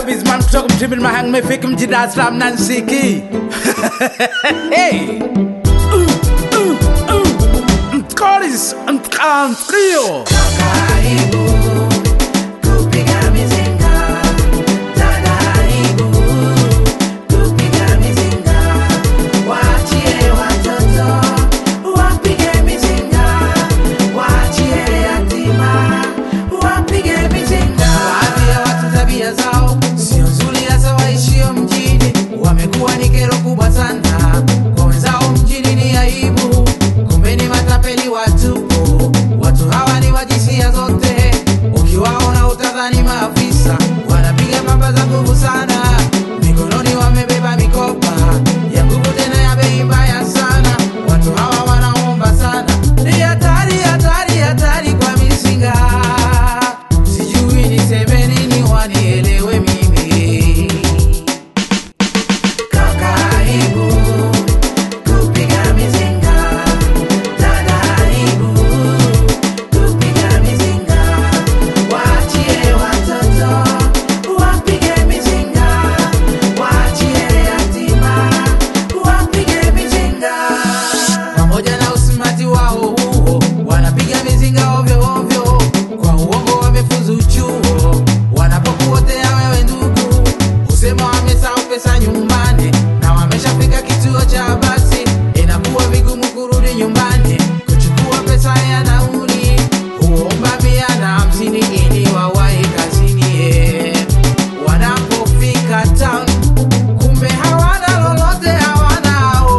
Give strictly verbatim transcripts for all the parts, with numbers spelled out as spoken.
Bizman kutoka mjini Mahang mefika mjini Dar es Salaam na nsiki. Hey. Mtkolis, mtkantrio. Karibu kupiga mizinga, karibu kupiga mizinga, waachie watoto wapige mizinga, waachie yatima wapige mizinga. Baadhi ya watu tabia zao sio nzuri, hasa waishio mjini, wamekuwa ni kero kubwa sana kwa wenzao mjini, ni aibu, kumbe ni matapeli watupu. Watu hawa ni wa jinsia zote, ukiwaona utadhani maafisa, wanapiga pamba za nguvu sana, mikononi wamebeba mikopa ya nguvu tena ya bei mbaya sana. Watu hawa wanaomba sana, ni hatari hatari hatari kwa mizinga, sijui niseme nini wanielewe mimi. Karibu kupiga mizinga, karibu kupiga mizinga, waachie watoto wapige mizinga, waachie yatima wapige mizinga. Pamoja na usimati wao huo, wanapiga mizinga ovyo ovyo, kwa uongo wamefuzu chuo. Wanapokuotea wewe ndugu, usema wamesahau pesa nyumbani, na wameshafika kituo cha basi, inakuwa vigumu kurudi nyumbani kuchukua pesa ya nauli, huomba mia na hamsini ili wawahi kazini. eh. Wanapofika town, kumbe hawana lolote, hawanao.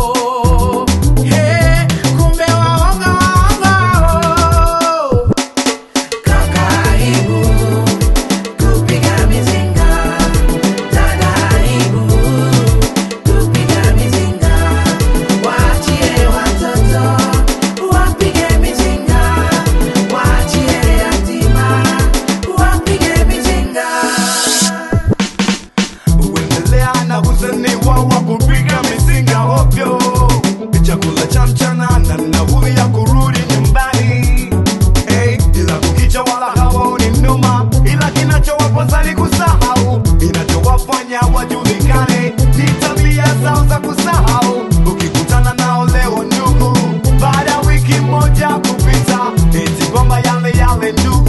Hey, kumbe waonga waonga. Karibu kupiga mizinga, karibu kupiga mizinga, waachie watoto wapige mizinga, waachie yatima wapige mizinga. Uendelea na kuzaniwa wa kupiga mizinga ovyo, chakula cha mchana na nauli ya kurudi nyumbani. Hey, ila kukicha wala hawaoni noma, ila kinachowapoza ni kusahau, inachowafanya wajulikane ni tabia zao za kusahau. Ukikutana nao leo ndugu, baada ya wiki moja kupita, eti kwamba yale yale ndugu